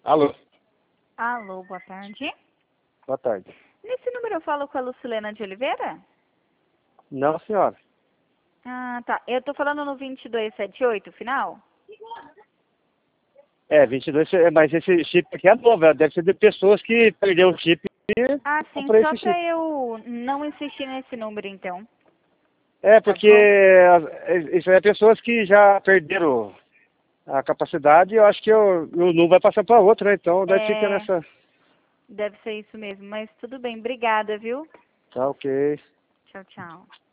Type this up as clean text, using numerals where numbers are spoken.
Alô, Alô, boa tarde. boa tarde. Nesse número eu falo com a Lucilena de Oliveira? Não, senhora. Ah, tá. Eu tô falando no 2278, final? 22, mas esse chip aqui é novo, deve ser de pessoas que perderam o chip e Ah, sim, comprou só esse chip. pra eu não insistir nesse número, então. É, Tá porque bom? isso é pessoas que já perderam a capacidade e eu acho que o não vai passar para outra, né? Então, daí fica É, nessa... deve ser isso mesmo, mas tudo bem. Obrigada, viu? Tá, ok. Tchau, tchau.